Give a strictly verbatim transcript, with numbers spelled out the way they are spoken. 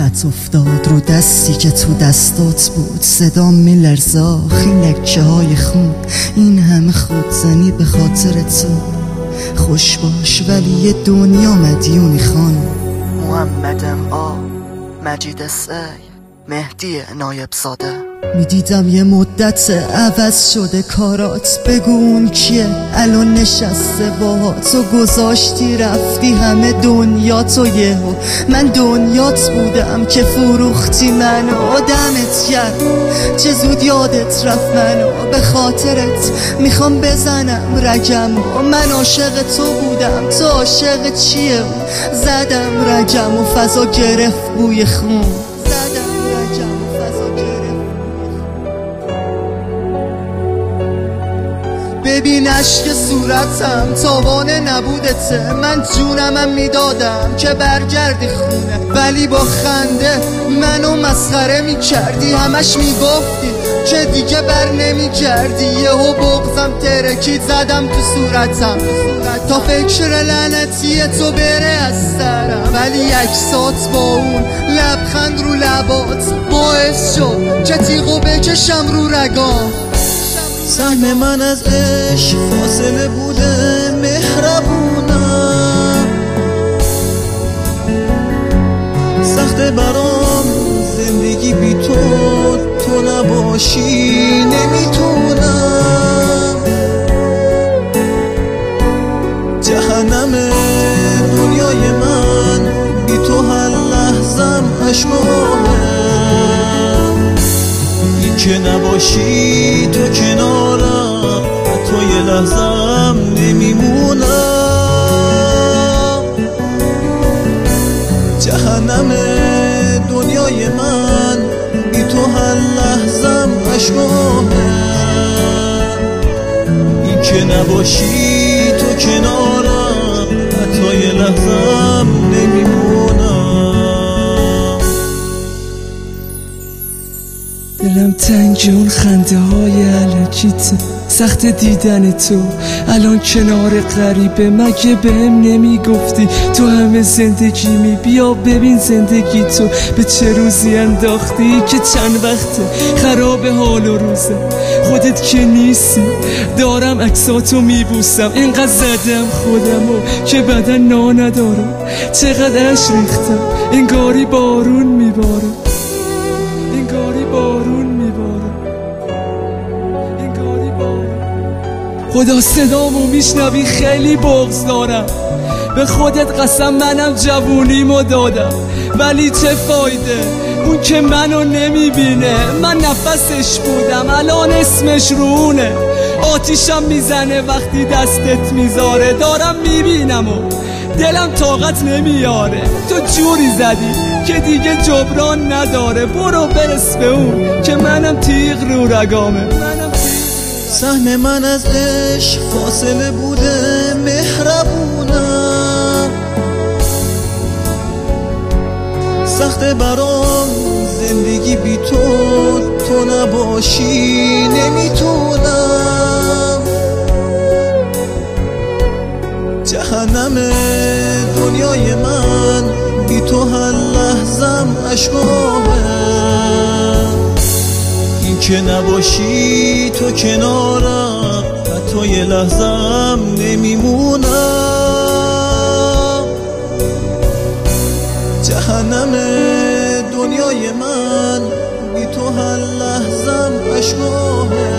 خط افتاد رو دستی که تو دستات بود، صدام میلرزه آخی لکه های خون. این همه خودزنی به خاطر تو. خوش باش ولی یه دنیا مدیونی خانم. محمدم آ مجید سی مهدی نایب زاده. میدیدم یه مدت عوض شده کارات، بگو اون کیه الان نشسته باهات. تو گذاشتی رفتی همه دنیاتو یهو، من دنیات بودم که فروختی منو. دمت گرم چه زود یادت رفت منو، به خاطرت میخوام بزنم رگم. من عاشق تو بودم تو عاشق چیه؟ زدم رگم و فضا گرفت بوی خون. ببین عشق صورتم تاوانه نبودته، من جونمم میدادم که برگردی خونه، ولی با خنده منو مسخره میکردی. همش میگفتی که دیگه بر نمیگردی. یهو بغضم ترکید زدم تو صورتم تا فکر لعنتی تو بره از سرم، ولی عکسات با اون لبخند رو لبات باعث شد که تیغو بکشم رو رگام. سهم من از عشق فاصله بوده مهربونم، سخت برام زندگی بی تو، تو نباشی نمیتونم. جهنم دنیای من بی تو هر لحظم اشکامه. این که نباشی تو کنارم حتی یه لحظم نمیمونم. جهنم دنیای من بی تو هر لحظم اشکامه. این که نباشی تو کنارم حتی یه لحظم نمیمونم. دلم تنگ اون خنده های علکیته، سخت دیدن تو الان کنار غریبه. مگه بهم نمیگفتی تو همه زندگی می؟ بیا ببین زندگی تو به چه روزی انداختی که چند وقته خراب حال و روزه. خودت که نیستی دارم عکساتو میبوسم، اینقدر زدم خودمو که بدن نا ندارم. چقدر اش ریختم انگاری بارون میباره، انگاری بارون میباره، انگاری بارون. خدا صدامو میشنوی خیلی بغض دارم، به خودت قسم منم جوونیمو دادم، ولی چه فایده اون که منو نمیبینه. من نفسش بودم الان اسمش رونه، آتیشم میزنه وقتی دستت میذاره. دارم میبینم و دلم طاقت نمیاره. تو جوری زدی که دیگه جبران نداره، برو برس به اون که منم تیغ رو رگامه. سهم من از عشق فاصله بوده مهربونم، سخت برام زندگی بی تو، تو نباشی نمیتونم. جهنم دنیای من بی تو هر لحظم اشکامه. این که نباشی تو کنارم حتی یه لحظم نمیمونم. جهنم دنیای من بی تو هر لحظم اشکامه.